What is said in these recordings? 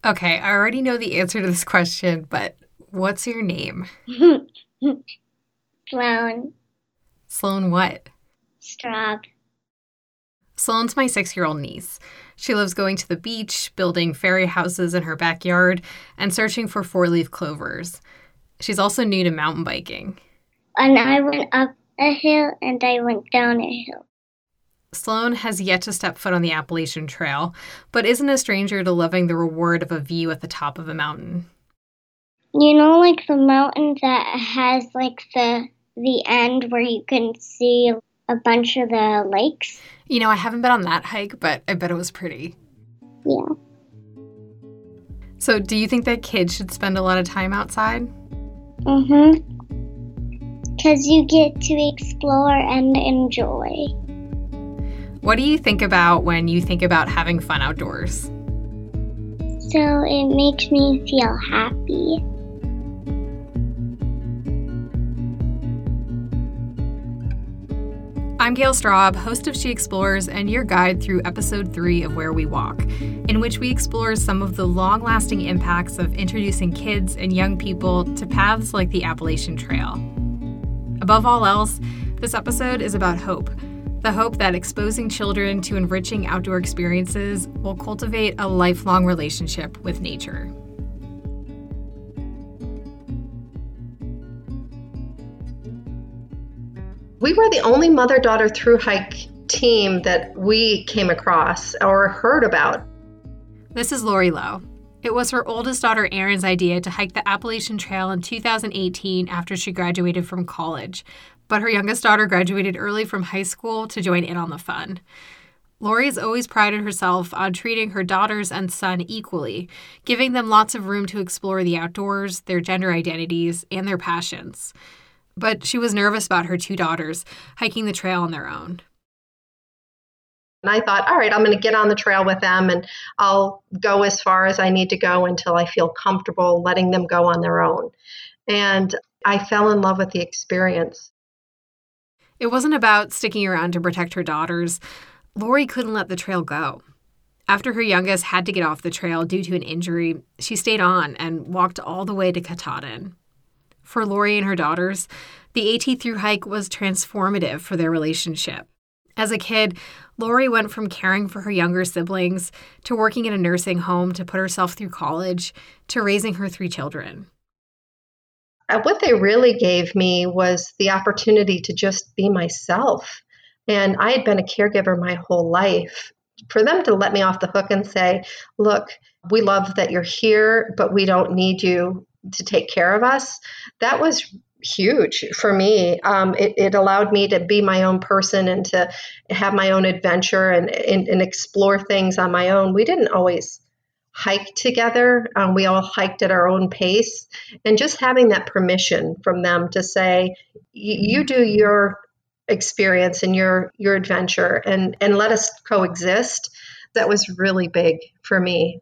Okay, I already know the answer to this question, but what's your name? Sloan. Sloan what? Straub. Sloane's my 6-year-old niece. She loves going to the beach, building fairy houses in her backyard, and searching for four-leaf clovers. She's also new to mountain biking. And I went up a hill and I went down a hill. Sloane has yet to step foot on the Appalachian Trail, but isn't a stranger to loving the reward of a view at the top of a mountain. You know, like the mountain that has like the end where you can see a bunch of the lakes? You know, I haven't been on that hike, but I bet it was pretty. Yeah. So, do you think that kids should spend a lot of time outside? Because you get to explore and enjoy. What do you think about when you think about having fun outdoors? So it makes me feel happy. I'm Gail Straub, host of She Explores, and your guide through episode 3 of Where We Walk, in which we explore some of the long-lasting impacts of introducing kids and young people to paths like the Appalachian Trail. Above all else, this episode is about hope. The hope that exposing children to enriching outdoor experiences will cultivate a lifelong relationship with nature. We were the only mother-daughter thru hike team that we came across or heard about. This is Lori Lowe. It was her oldest daughter Erin's idea to hike the Appalachian Trail in 2018 after she graduated from college, but her youngest daughter graduated early from high school to join in on the fun. Lori's always prided herself on treating her daughters and son equally, giving them lots of room to explore the outdoors, their gender identities, and their passions. But she was nervous about her 2 daughters hiking the trail on their own. And I thought, all right, I'm going to get on the trail with them and I'll go as far as I need to go until I feel comfortable letting them go on their own. And I fell in love with the experience. It wasn't about sticking around to protect her daughters. Lori couldn't let the trail go. After her youngest had to get off the trail due to an injury, she stayed on and walked all the way to Katahdin. For Lori and her daughters, the AT thru hike was transformative for their relationship. As a kid, Lori went from caring for her younger siblings to working in a nursing home to put herself through college to raising her 3 children. What they really gave me was the opportunity to just be myself. And I had been a caregiver my whole life. For them to let me off the hook and say, look, we love that you're here, but we don't need you to take care of us, that was huge for me. It allowed me to be my own person and to have my own adventure and explore things on my own. We didn't always hike together. We all hiked at our own pace. And just having that permission from them to say, you do your experience and your adventure and let us coexist, that was really big for me.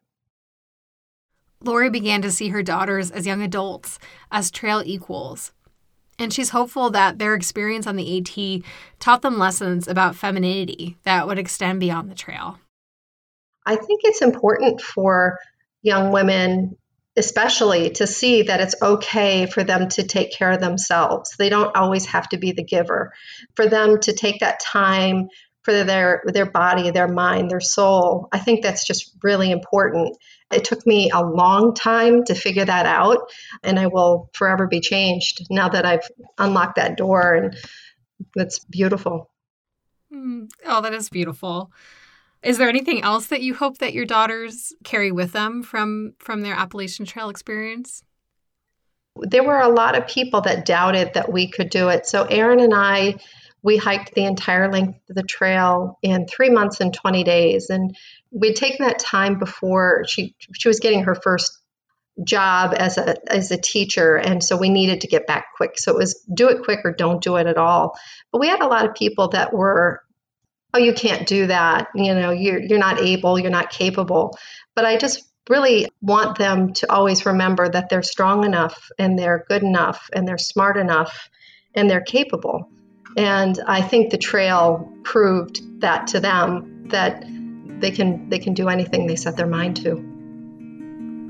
Lori began to see her daughters as young adults, as trail equals. And she's hopeful that their experience on the AT taught them lessons about femininity that would extend beyond the trail. I think it's important for young women, especially, to see that it's okay for them to take care of themselves. They don't always have to be the giver. For them to take that time for their body, their mind, their soul, I think that's just really important. It took me a long time to figure that out, and I will forever be changed now that I've unlocked that door, and it's beautiful. Oh, that is beautiful. Is there anything else that you hope that your daughters carry with them from their Appalachian Trail experience? There were a lot of people that doubted that we could do it. So Erin and I, we hiked the entire length of the trail in 3 months and 20 days. And we'd taken that time before she was getting her first job as a teacher. And so we needed to get back quick. So it was do it quick or don't do it at all. But we had a lot of people that were, oh, you can't do that. You're not able, you're not capable. But I just really want them to always remember that they're strong enough and they're good enough and they're smart enough and they're capable. And I think the trail proved that to them, that they can do anything they set their mind to.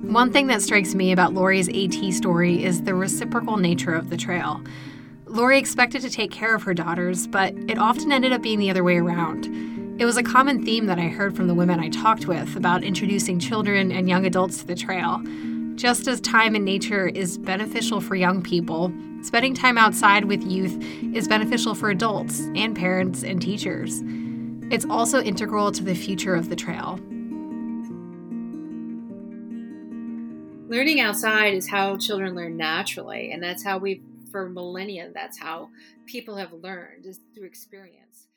One thing that strikes me about Lori's AT story is the reciprocal nature of the trail. Lori expected to take care of her daughters, but it often ended up being the other way around. It was a common theme that I heard from the women I talked with about introducing children and young adults to the trail. Just as time in nature is beneficial for young people, spending time outside with youth is beneficial for adults and parents and teachers. It's also integral to the future of the trail. Learning outside is how children learn naturally, and that's how for millennia, that's how people have learned, is through experience.